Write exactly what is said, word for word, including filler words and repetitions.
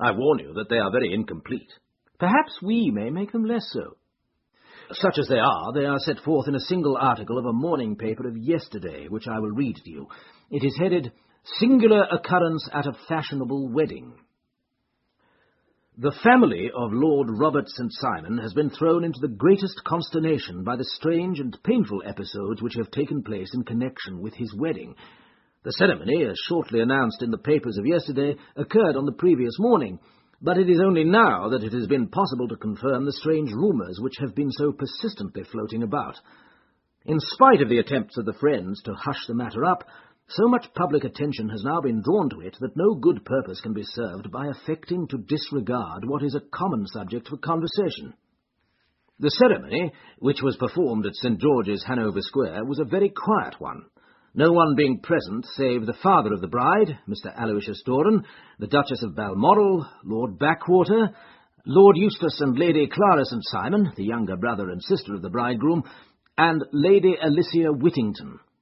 I warn you that they are very incomplete. Perhaps we may make them less so. Such as they are, they are set forth in a single article of a morning paper of yesterday, which I will read to you. It is headed, Singular Occurrence at a Fashionable Wedding. The family of Lord Robert Saint Simon has been thrown into the greatest consternation by the strange and painful episodes which have taken place in connection with his wedding. The ceremony, as shortly announced in the papers of yesterday, occurred on the previous morning, but it is only now that it has been possible to confirm the strange rumours which have been so persistently floating about. In spite of the attempts of the friends to hush the matter up, so much public attention has now been drawn to it that no good purpose can be served by affecting to disregard what is a common subject for conversation. The ceremony, which was performed at Saint George's, Hanover Square, was a very quiet one, no one being present save the father of the bride, Mister Aloysius Doran, the Duchess of Balmoral, Lord Backwater, Lord Eustace and Lady Clara Saint Simon, the younger brother and sister of the bridegroom, and Lady Alicia Whittington,